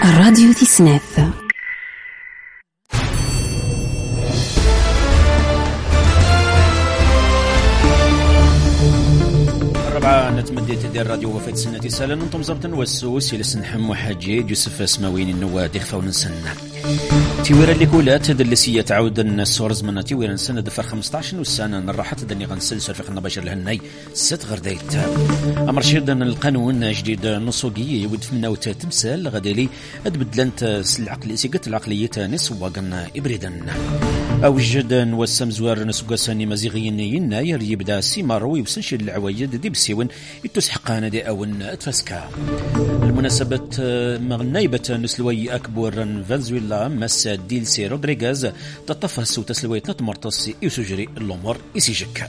راديو تسناف. الرابعة نتمديت ديال الراديو وفات سنة سالة ننتم زرتن والسوس إلى سنحم وحاجي يوسف اسماوين النواد يخفون نسنة تيويرا اللي كولات دلسية تعود السورز من تيويرا نسنة دفر 15 والسنة نراحت دني غنسلسل في خنا بشر لهناي ست غرديت أمر شيردن القانون جديد نصوقي يود في مناوت تمثال غدالي أدبدلنت العقل سيقت العقلية نسواقن إبريدا أوجد نوسم زوار نسوقساني مزيغيين يناير يبدا سيماروي وسنشل العوايد دي بسيون يتسحقان دي أون تفسكا المناسبة مغنايبة نسلوي أكبر فنزويلا مسا ديلسي رودريغاز تطفس وتسلوي تتمرتص يسجري الأمور يسيجك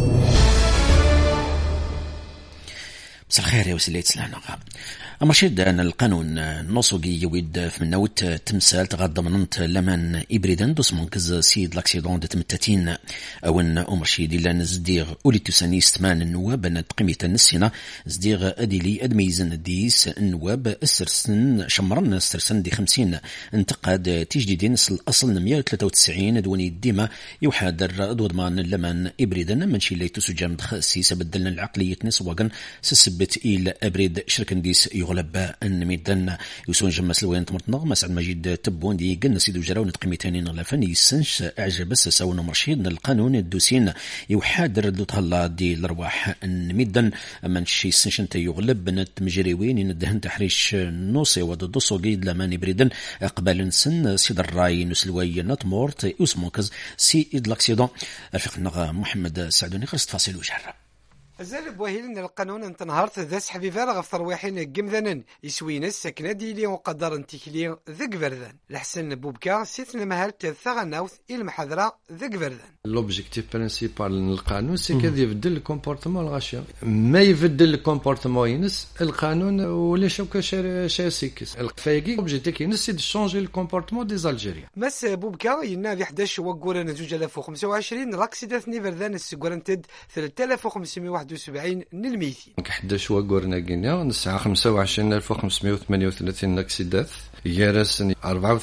بس الخير يا وسيلة سلانا أما شد أن القانون نصوغي يويد في منوت تمثال تغضى مننت لمن إبريدان دوس منكز سيد لاكسيدون دتمتاتين أون أمرشيد إلا نزديغ أولي تساني ستمان النواب نتقمية النسينة زديغ أديلي أدميزن ديس النواب السرسن شمرن السرسن دي 50 انتقاد تجديدين الأصل 193 دوني ديما يحادر ضمان لمن إبريدان من شي ليتو سجام خاسيس بدلنا العقلية نسواغن سسبت إلى أبريد شركن ديس يغلب أن ميدان يسون جمس لوين تمرتنا مسعد مجيد تبون دي قلنا سيدو جراو نتقمي تاني نغلفن يسنش أعجب ساونا مرشيد القانون الدوسين يحادر دوتهلا دي الأرواح أن ميدان من شي سنش انت يغلب نت مجريوين ندهن تحريش نوصي ودوسو قيد لمان بريدن قبل نسن سيد الراي نسلوي نتمورت يسموكز سي إدلاكسيدون الفقنا محمد سعدوني خرست فاصل وجهر زال بوهيل القانون انت نهارت ذا سحبي فارغ غفر واحين قمذانا يسوين السكنة ديلي وقدر انتكلي ذك فردان لحسن بوبكا سيتنا مهالت ثغناوث المحاضرة ذك فردان لوبجيكتيف برينسيبال للقانون سي كذا يبدل الكومبورتمون الغاشيا ما يبدل الكومبورتمون ينس القانون ولا شوكا شاسيكس الفايقي اوبجيكتيف ينس سي شونجي الكومبورتمون دي زالجيريا مس بوبكا ينادي 11 وقورنا 2025 راكسيداتني فردان السكورنتد 3571 نلميثي 11 وقورنا قلنا نسعى 25538 نكسيدات جارسن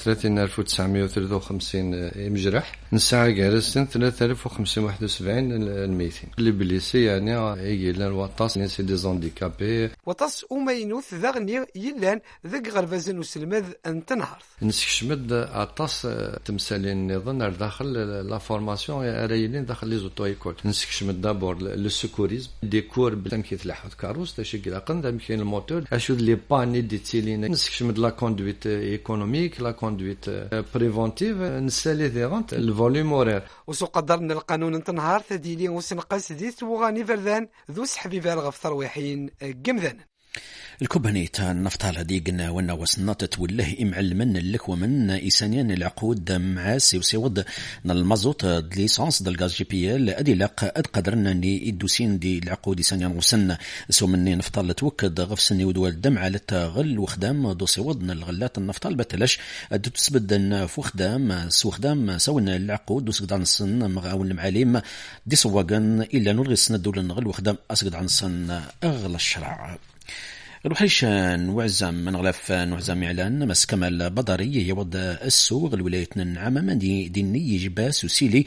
34953 مجرح نسعى جارسن 3571 الميتين اللي بليسي يعني يجيلان وطاس نسي دي زانديكابي وطاس ومينوث ذغني يلان ذق غرفازن وسلمذ انت نهار نسكشمد اطاس تمثالين نظن داخل لا فورماسيون رايلين داخل لي زوتو ايكول نسكشمد دابور لو سيكوريزم ديكور بالتمكيت لاحظ كاروس تشكل قند مكين الموتور اشود لي باني دي تيلين نسكشمد لا كوندويت ايكونوميك لا كوندويت بريفونتيف نسالي ذيغانت الفوليوم اورير وسو قدرنا القانون انت نهار ثديلي وسنقاس ديت وغاني فردان ذو سحبي فارغ في ثرويحين قمذان الكوبانيت النفطالة ديقنا وانا وصنات توليه إمعل من اللك ومن إيسانيان العقود مع سيوسيود المازوت ليسانس دالغاز جي بي ال أدي لاق أد قدرنا ني إدوسين دي العقود إيسانيان وسن سو مني نفطال توكد غفسني ودول الدم على التغل وخدام دوسيود الغلات النفطال بتلاش أدو تسبدن فوخدام سوخدام سونا العقود دوسقد عن السن مغاون المعاليم دي سواقن إلا نلغي السنة الدولة النغل وخدام أسقد عن السن أغلى الشرع الوحيش نوعزم من غلاف نوعزم إعلان مس كمال بدري يود السوق الولاية النعامة من ديني جباس وسيلي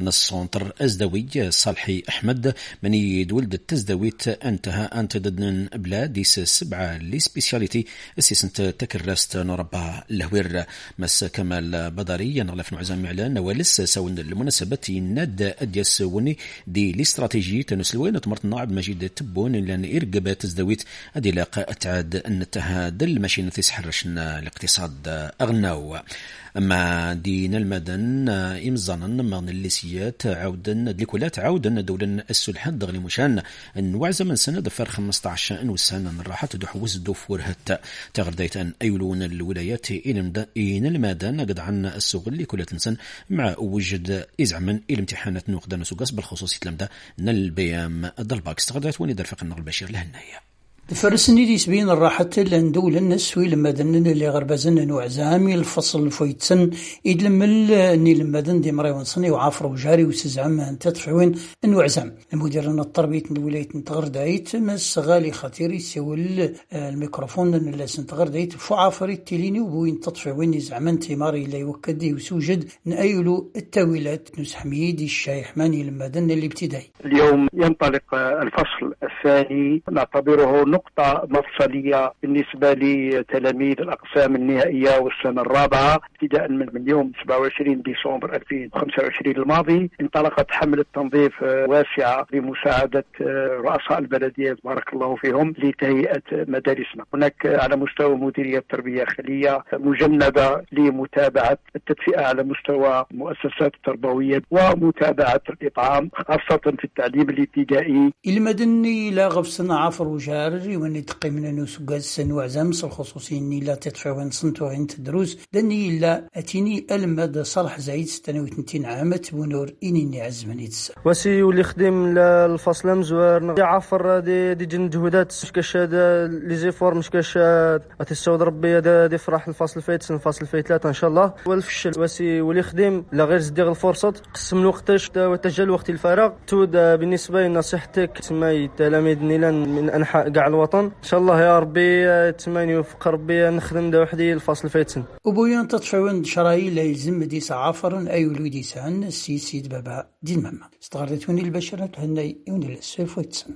نصنطر أزدوي صالحي أحمد من يدولد التزدويت انتهى أنت ضدن بلاد ديس 7 لي سبيسياليتي السيسنت تكرست نربا الهوير مس كمال بدري نغلاف نوعزم إعلان ولس سون المناسبة ند أديس وني دي الاستراتيجية تنسلوين تمرت عبد مجيد تبون لأن إرقب تزدويت أدي لاقى أتعاد أن تهادل ماشي تسحرشنا الاقتصاد أغناو أما دين المدن إمزانا من الليسيات عودا لكلات عودا دولا السلحة دغلي مشان نوعز من سنة دفر 15 والسنة راحة تدحوز دفور هتا تغرديت أن أيلون الولايات إن المدن قد عن السوق اللي كلها تنسن مع وجد إزعما الامتحانات نوقدنا سوقاس بالخصوص لمدا نلبيام الضرباكس تغرديت وني درفق النغل البشير لهنايا فرسني دي سبين الراحة لندول الناس لما دنن اللي غربزن وعزامي الفصل فويتسن يدلمل اني لما دن دي مريوان صني وعافر وجاري وسزعم انت تدفعوين انو عزام المدير التربية الولاية نتغر دايت مس غالي خطيري سيول الميكروفون اللي سنتغر دايت فو عافري التليني وبوين تدفعوين زعمان تيماري اللي يوكدي وسوجد نأيلو التاويلات نوس حميد الشايح ماني لما دن الابتدائي. اليوم ينطلق الفصل الثاني، نعتبره نقطة مفصلية بالنسبة لتلاميذ الأقسام النهائية والسنة الرابعة ابتداء من يوم 27 ديسمبر 2025 الماضي. انطلقت حملة تنظيف واسعة بمساعدة رؤساء البلديات بارك الله فيهم لتهيئة مدارسنا. هناك على مستوى مديرية التربية الخلية مجندة لمتابعة التدفئة على مستوى المؤسسات التربوية ومتابعة الإطعام خاصة في التعليم الابتدائي. المدني لا غفصنا عافر وجاري واني تقيمنا نسوق السن وعزامس الخصوصي لا تدفع وين صنتو عين تدروس دني لا اتيني المد صالح زايد 26 عام بونور اني عزمني تس وسي واللي خدم الفصل مزوار عافر دي جهودات كاش لي زيفور مش كاش اتسود ربي دي فرح الفصل فايت الفصل فايت 3 ان شاء الله والفشل وسي واللي خدم لا غير زديغ الفرصه قسم الوقتاش وتجل وقت الفراغ تود بالنسبه لنصيحتك تسمى تلاميذ نيلان من انحاء كاع الوطن ان شاء الله يا ربي تسماني يوفق ربي نخدم دا وحدي الفصل فايتسن وبويان تطفعون شراي لا يلزم دي عافر اي ولودي سان السيسيد بابا دين ماما استغرتوني البشره هني يوني السيف ويتسن.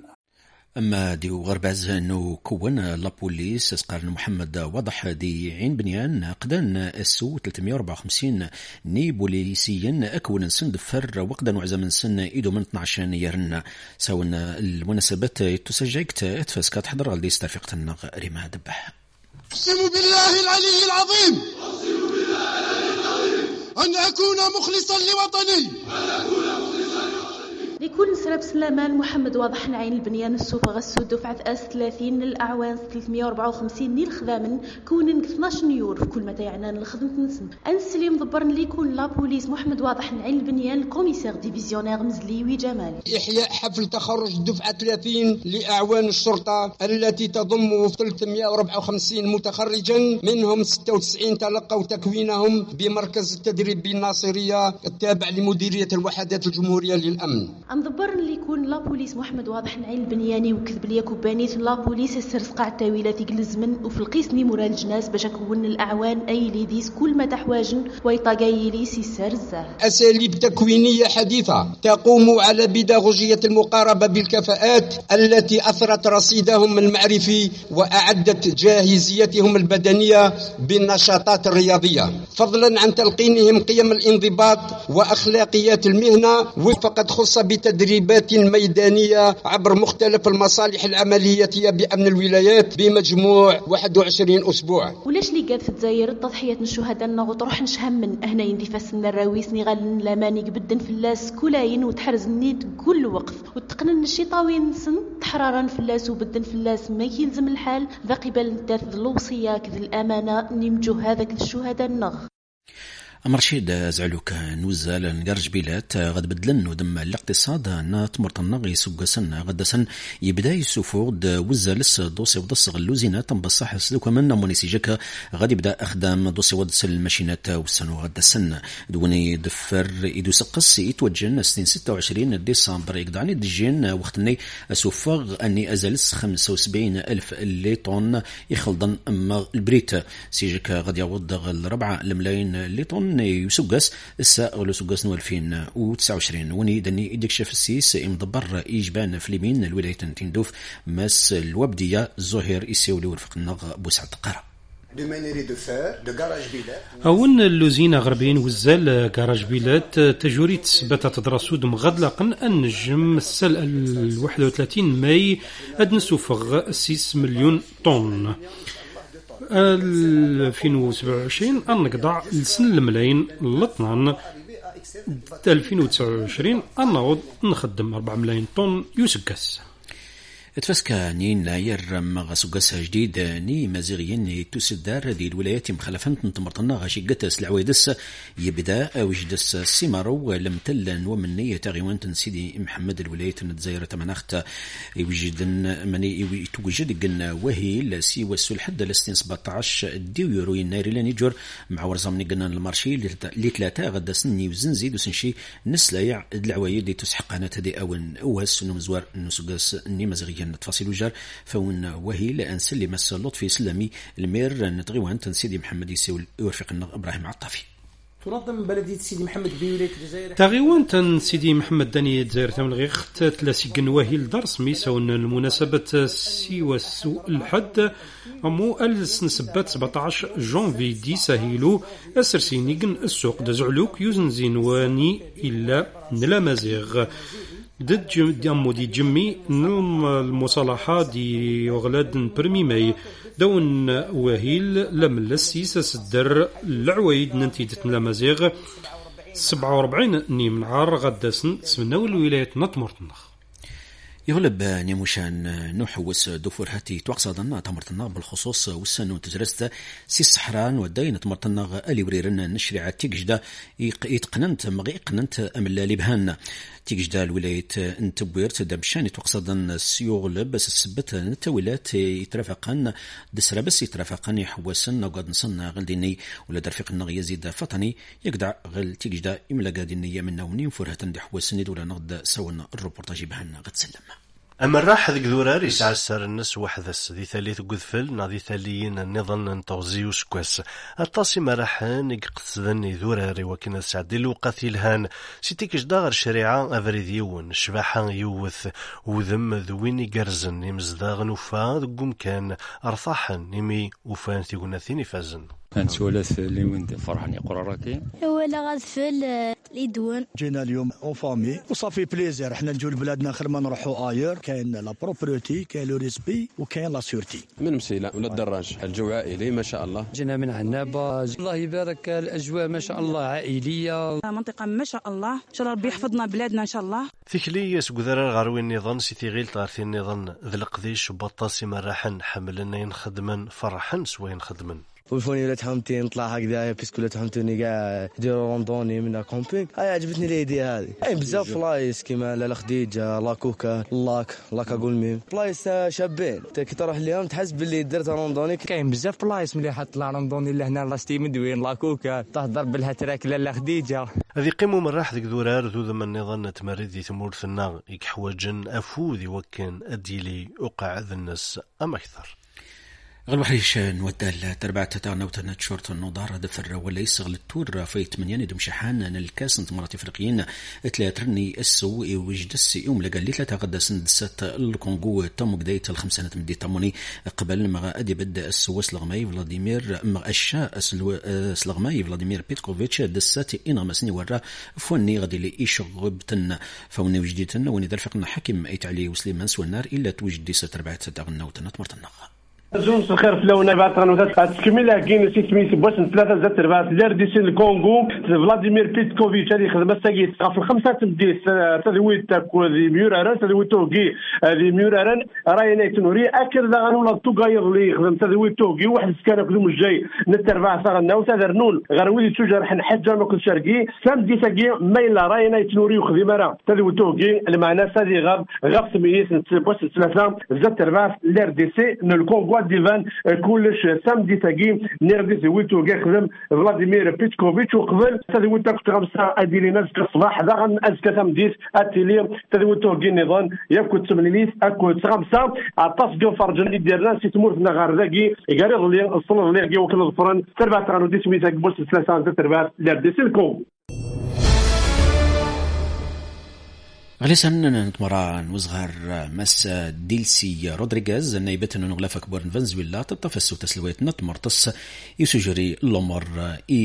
أما دي غرباز أنه كون لابوليس سقارن محمد وضح دي عين بنيان قدان السو 354 ني بوليسيا أكون سن دفر وقدا وعزم سن إيدو من 12 يرن سوى المناسبات تسجيكت اتفسكات حضر غالدي استفقت النغ ريما دبح. أقسم بالله العلي العظيم أن أكون مخلصا لوطني لكل سرب سلامان محمد واضح نعين البنيان السوق غسو دفعة أس 30 للأعوان 354 نيل خذامن كونن 12 يورو في كل متى يعنان الخدمة نسن أنسلي مضبرن ليكون لابوليس محمد واضح نعين البنيان الكوميسير ديفيزيونير مزليوي جمالي. إحياء حفل تخرج دفعة 30 لأعوان الشرطة التي تضم 354 متخرجا منهم 96 تلقوا تكوينهم بمركز التدريب بالناصرية التابع لمديرية الوحدات الجمهورية للأمن. انضبر اللي يكون لابوليس محمد واضح نعين البنياني وكذب ليا كوبانيت لابوليس السرس قاع التاويلات يقلزمن وفي القسم مورا الجناس باش اكون الاعوان اي ليديس كل ما تحواجن ويطاقاي ليس السرزه. اساليب تكوينيه حديثه تقوم على بيداغوجيه المقاربه بالكفاءات التي اثرت رصيدهم المعرفي واعدت جاهزيتهم البدنيه بالنشاطات الرياضيه فضلا عن تلقينهم قيم الانضباط واخلاقيات المهنه وفقد خص بتدريبات ميدانية عبر مختلف المصالح العملية بأمن الولايات بمجموع 21 أسبوع. ولاش اللي قاد في الجزائر التضحيات الشهداء نغط روح نشهم من هنا يندفاس الراويس نغال لماني قبدن في اللاس كولاين وتحرز النيت كل وقت وتقنن الشيطاوين سن تحرارا في اللاس وبدن في اللاس ما يلزم الحال ذا قبل نتاث الوصية كذ الأمانة نمجو هذاك الشهداء النغ. مرشيد زعلوك نوزال نقرج بيلات غد بدلن ودم الاقتصاد ناتمرت النغي سوقسن غدسن يبدا يسوفود وزالس دوسي ودس غلوزينا تنبصح سلوك من مونيسيجك غادي يبدا اخدام دوسي ودس الماشينات والسنو غدسن دوني دفر يدو سقس يتوجن 26 ديسمبر يقدعني دجين وقتني اسوفغ اني ازالس 75,000 ليطون يخلطن اما البريت سيجك غادي يعوض الربعة الملايين ليطون يسقس الساغلو سقس 2029 وني دني يدكشف السيس مدبر إيجبان في اليمين الولاية تندوف ماس الوبدية الزهير يسيولي ورفق النغ بوسعة القرى أون اللوزينة غربين وزال كاراج بيلات تجوري تثبت تدرسود مغدلقا النجم السل 31 ماي أدنسوفغ 6 مليون طن 2027 النقضع لسن الملايين لطنان 2029 النعوض نخدم 4 ملايين طن يسكس. تفسكا نين ناير مغسوقاسها جديد ني مازيغيين تسدار دي الولايات مخالفة تمرطنا غاشي قتس العويدس يبدا وجدس السيمارو لم تلن ومنية تغيوان سيدي محمد الولايات الجزائر تمناخت يوجدن مني توجد قلنا وهي لسي وسول حد لستين 17 ديو يورو يناير لانيجور مع ورزامني قلنا المارشي اللي ثلاثة غدا سني وزنزيد وسنشي نسلايع العوايد دي تسحق انا تدي اون اوهس نمزوار نسوقاس ني مازيغيين تفاصيل وجار فون وهي لان سلم لطفي سلامي المير نتغيوان سيدي محمد يسول يرفقنا ابراهيم عطافي. تنظم بلدية سيدي محمد بولاية الجزائر تغيوان سيدي محمد داني الجزائر تملغيخت تلاسيقن وهي لدرس ميساون المناسبة سيوا سوء الحد أمو السنسبات 17 جونفي دي ساهيلو أسرسينيقن السوق دزعلوك يوزنزين واني إلا نلا مازيغ ضد ديامو دي جمي المصالحة دي وغلاد برمي ماي دون وهيل لم لسيس سدر العوايد ننتيجة لمازيغ 47 نيم نهار غداسن سمناو الولايات نتمرتنخ يغلب نيموشان نحوس دفور هاتي توقصدنا تمرتنا بالخصوص والسنو تجرست سي الصحران وداين تمرتنا اللي وريرنا نشريع تيجدا يتقننت مغيقننت امل لبهان تيجدا الولاية انتبويرت دبشان توقصدن سيغلب بس السبت نتولات يترافقن دسرا بس يترافقن يحوسن وقد نصنع غلديني ولا درفقنا يزيد فطني يقدع غل تيجدا املا قادينية من نونين فرهة دي حوسن دولا نغد سونا الروبورتاج بهان غد سلم. أما الراح ذيك ذورار يسعى السار الناس وحدث ذي ثالث قذفل ناضي ثاليين النظام نتوزي وسكواس الطاسي مراحان يقصدن ذوراري وكنا سعدي الوقاثي الهان سيتيك جداغر شريعة أفريديون شباحا يوث وذم ذويني قرزن يمزداغن وفا ذقوم كان أرصاحا نمي وفان ثيقنا ثيني فازن كانت سوالف اللي وين فرحني قراراكي ولا غادفل اليدون جينا اليوم اون فامي وصافي بليزير حنا نجوا لبلادنا خير ما نروحوا اير كاين لا بروبرتي كاين لو ريسبي وكاين لا سيورتي من مسيله ولا الدراج الجو عائلي ما شاء الله جينا من عنابه الله يبارك الاجواء ما شاء الله عائليه منطقه ما شاء الله ان شاء الله ربي يحفظنا بلادنا ان شاء الله ثكلي سكذر غروي النظام سيتي غيل طارثي النظام ذل قديش بطاسي مراحن حملنا ينخدمن فرحن سوين خدمن وفوني ولا تحمتي نطلع هكذا بيسكو لا تحمتوني كاع نديرو روندوني من كومبينغ هاي عجبتني الايديا هذه اي بزاف بلايص كيما لا خديجه لا كوكا لاكا قولميم بلايص شابين كي تروح اليوم تحس باللي درت روندوني كاين بزاف بلايص ملي حط لا روندوني لهنا لاستي مدوين لا كوكا تهضر بالهتراك لا خديجه هذه قيمو من راح ذيك ذورار ذو ذم النظام تمردي ثمور ثنا يكحوجن افوذي وكن اديلي وقع الناس ام اكثر غالوحريش نودال تربعة تتعنوتنا تشورت النضار دفر ولا يسغل التور في 8 دم شحان الكاس انتمارات افريقيين تلاترني السو وجد السيوم لقال لي 3 غدا سندسات الكونغو تم بداية الخمسانة مدي تموني قبل ما ادي بدا السو سلغماي فلاديمير الشاء سلغماي فلاديمير بيتكوفيتش دسات انا مسني ورا فوني غادي لي يشغبتن فوني وجديتن وني درفقنا حكم ايت علي وسليمان سوالنار الا توجد 4 تتعنوتنا تمرتنا زون الخير في لون بعد قنوات تكمل كاين سي سميت باش 3 زات 4 لير دي سي الكونغو فلاديمير بيتكوفيتش اللي خدم الساقيت في الخمسه تديس تدويت تاكو دي ميوراران تدويت توغي دي ميوراران راينا تنوري اكل غنولا توغاير اللي خدم تدويت توغي واحد السكانه كلهم الجاي نتربع صغنا وتدرنون غروي تشجر حن حجه ما كل شرقي سام دي ساقي مايلا راينا تنوري وخدم راه تدويت توغي المعنى سادي غاب سميت باش 3 زات 4 لير دي سي الكونغو ديفان كلش سامدي تاكي نيردي زويتو كاع خدم فلاديمير بيتكوفيتش وقبل تزويتو كنت 5 اديلي ناس الصباح داغن ازكا تمديس اتيلي تزويتو كي نظام ياكو تمليس اكو 5 عطاس جو فرجن اللي ديرنا سي تمور في غار ذاكي قال لي الصلاه اللي كي وكل الفرن 4 تاع دي سميتك بوس 3 4 لابدي سلكو غلسن نتمران وزغار مس ديلسي رودريغيز نايبة نغلفك بورن فنزويلا تتفسو تسلويت نتمرتص يسجري الأمر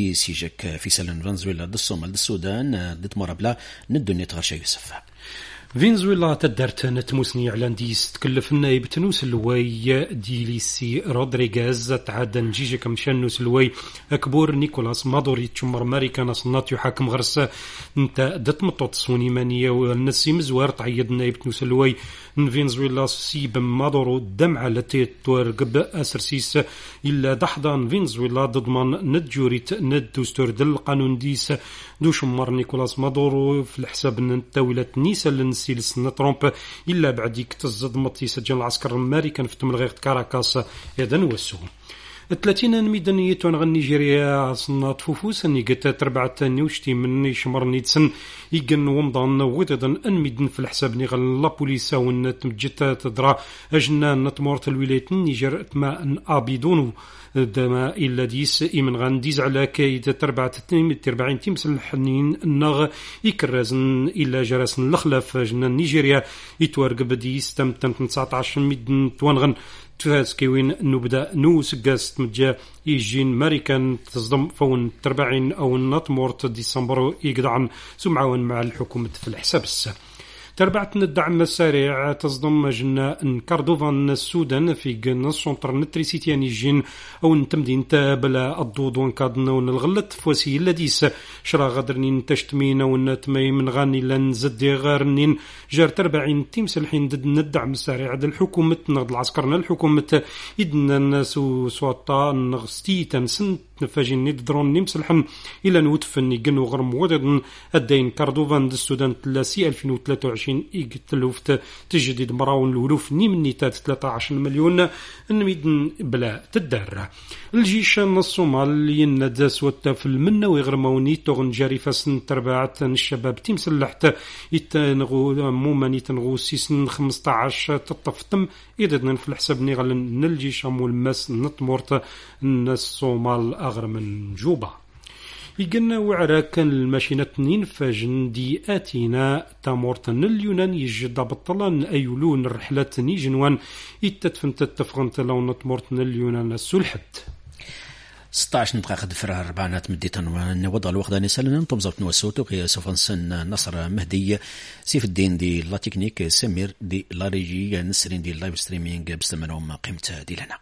سيجك في سلن فنزويلا دي الصومال دي السودان دي تمربلا ندو نتغرشا يوسف فنزويلا تدارت نتموسني اعلان ديس تكلف النايب تنوس اللوي ديليسي رودريغاز تعاد نجيجي كمشان نوس اللوي اكبور نيكولاس مادوري تشمر ماريكان صنات يحاكم غرس انت دت مطوط سونيمانيه والنسي مزوار تعيد النايب تنوس اللوي فنزويلا سيب مادورو دمعه التي تورقب اسرسيس الا دحضان فنزويلا تضمن ندجوريت ندستور دل قانون ديس دو شمر نيكولاس مادورو في الحساب التاويله نيسا لنسي لسنة ترامب إلا بعديك تزد مطي سجل العسكر الأمريكان في تملغيغ كاراكاس يدن وسو 30 ميدانية ونغ نيجيريا صنات فوفوس اني قد تربعة نيوشتي من شمر نيتسن يقن ومضان وددن ان ميدن في الحساب نيغل لابوليسا ونتمجتا تدرى اجنان نتمورت الولايات النيجر ما ان ابيدونو دما إلا ديس إمن غانديز على كايد تربعين تيمسل الحنين النغ يكرزن إلا جرسن لخلاف جنان نيجيريا يتورق ديس تم 19 ميدن توانغن تفاسكيوين نبدا نوس قاست مجا يجين ماريكان تصدم فون 40 أو نطمورت ديسمبر يقدعن سمعون مع الحكومة في الحساب السا تربعتنا الدعم السريع تصدم جنا كاردوفان السودان في جنس سونتر نتريسيتيان يجين او نتمدين تابلا الضوض ونكادنا ونالغلط فوسي لديس شرا غدرنين تشتمين ونتمي من غاني لنزدي غارنين جار 40 تيمسلحين ضد الدعم السريع د الحكومة نغد العسكرنا الحكومة إدنا الناس سوطا نغستيتا سنت نفاجين ندرون نمسلحن إلى نوتفن يقنو غرم وددن الدين كاردوفان السودان تلاسي 2023 يقتلوفت تجديد مراون الولوف نيمنيتات 13 مليون نميدن بلا تدار الجيش الصومال يند سوتا في المنة ويغرموني تغن جاري فاسن تربعت الشباب تيمسلحت يتنغو موماني تنغو سيسن 15 تطفتم إذن في الحساب نغلن الجيش والماس نطمورت الصومال أغر من جوبا يقلنا وعراك الماشينة 2 فاجن آتينا تامورتن اليونان يجد بطلان أيولون الرحلة نيجنوان يتتفنت التفغنت لو نطمورتن اليونان السلحد 16 دقيقة دفرها 4 مديتا وضع الوقت نسألنا انتم زبط نوسوتو قيا سوف نسن نصر مهدي سيف الدين دي لا تكنيك سمير دي لا ريجي نسرين دي اللايف ستريمينج بستمنهم قيمة دي لنا